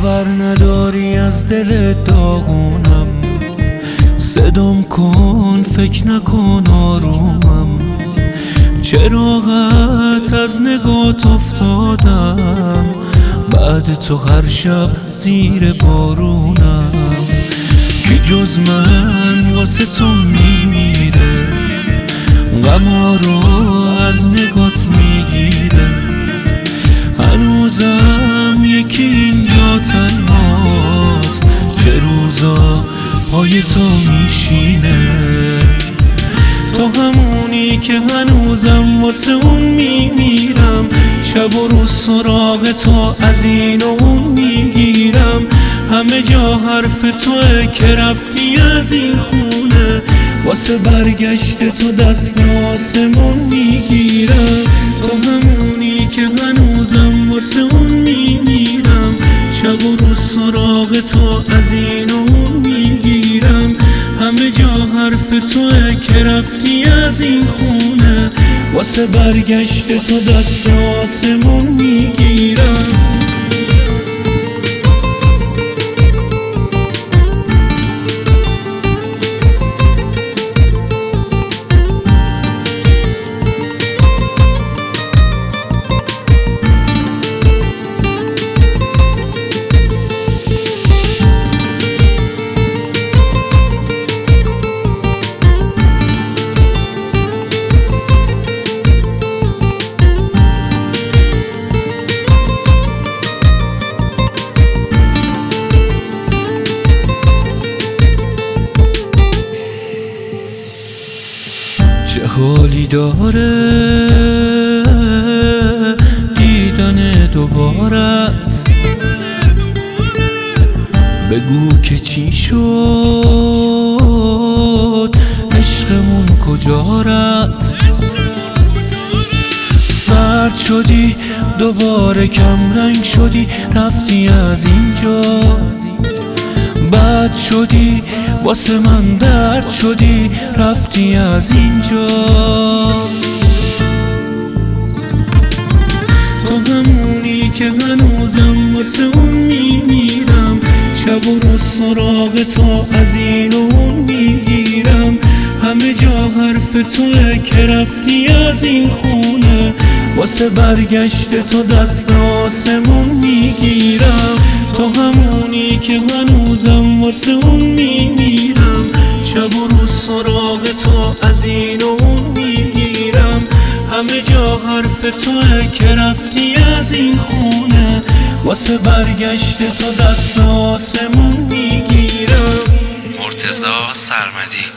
خبر نداری از دل داغونم، صدام کن فکر نکن آرومم. چراغت از نگات افتادم، بعد تو هر شب زیر بارونم. کی جز من واسه تو میمیره، غما رو از نگات میگیره. هنوزم یکی اینجا تنهاست، چه روزا پای تو میشینه. تو همونی که هنوزم واسه اون میمیرم، شب و روز سراغ تو از این و اون میگیرم. همه جا حرف توه که رفتی از این خونه، واسه برگشت تو دست به آسمون میگیرم. تو همونی که هنوزم واسه اون میمیرم، شب و روز سراغ تو از این و اون میگیرم. همه جا حرف توه که رفتی از این خونه، واسه برگشت تو دست به آسمون میگیرم. چه حالی داره دیدن دوبارت، بگو که چی شد، عشقمون کجا رفت. سرد شدی دوباره کم رنگ شدی، رفتی از اینجا. بد شدی واسه من درد شدی، رفتی از اینجا. تو همونی که هنوزم واسه اون میمیرم، شب و روز سراغ تو از این و اون میگیرم. همه جا حرف توه که رفتی از این خونه، واسه برگشت تو دست به آسمون میگیرم. تو همونی که هنوزم واسه اون میمیرم، شب و روز سراغ تو از این و اون میگیرم. همه جا حرف توه که رفتی از این خونه، واسه برگشت تو دست به آسمون میگیرم. مرتضی سرمدی.